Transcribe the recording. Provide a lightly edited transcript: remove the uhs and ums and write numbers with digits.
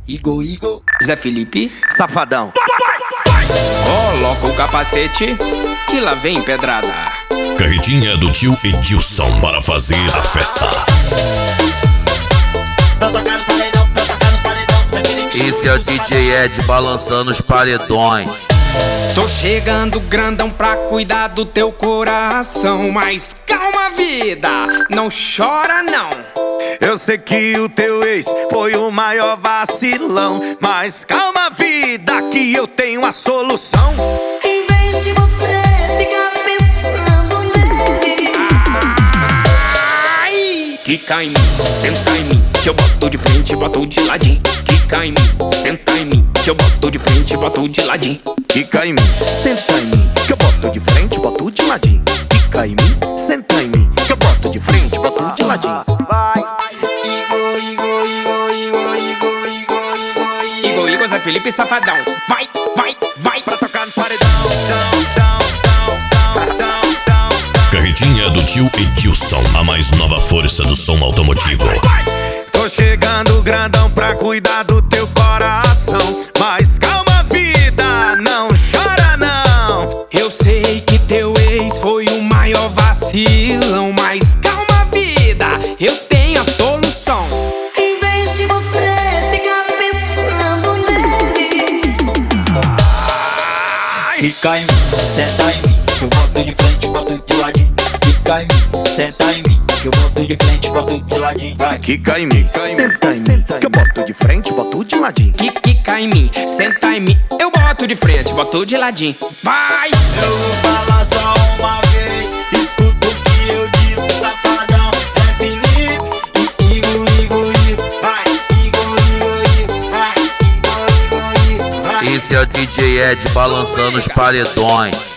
Igor, Zé Felipe, Safadão. coloca o capacete que lá vem pedrada. Carretinha do tio Edilson para fazer a festa. Esse é o DJ Ed balançando os paredões. Tô chegando grandão pra cuidar do teu coração, mas calma vida, não chora não. Eu sei que o teu ex foi o maior vacilão, mas calma vida que eu tenho a solução. Em vez de você ficar pensando nele, Ai, quica em mim, senta em mim, que eu boto de frente e boto de ladinho. Quica em mim, senta em mim, que eu boto de frente e boto de ladinho. Quica em mim, senta em mim, que eu boto de frente, boto de ladinho. Quica em mim, senta em mim, que eu boto de frente, boto de ladinho. Igor, Zé Felipe, Safadão. Vai Pra tocar no paredão. Carretinha do tio Edilson, a mais nova força do som automotivo. Tô chegando grandão pra cuidar do teu coração, mas calma vida, não chora não. Eu sei que teu ex foi o maior vacilão, mas calma vida, eu tenho a solução. em vez de você ficar pensando nele, Fica em mim, senta em mim, que eu boto de frente, boto de ladinho. Fica em mim, senta em mim, que eu boto de frente, boto de ladinho. Vai. Quica em mim, senta em mim, que eu boto de frente, boto de ladinho. Quica em mim, senta em mim, eu boto de frente, boto de ladinho. Vai! Eu vou falar só uma vez, escuta o que eu digo, Safadão, Zé Felipe e Igor, vai, Igor, vai, Igor, vai. Esse é o DJ Ed balançando os paredões.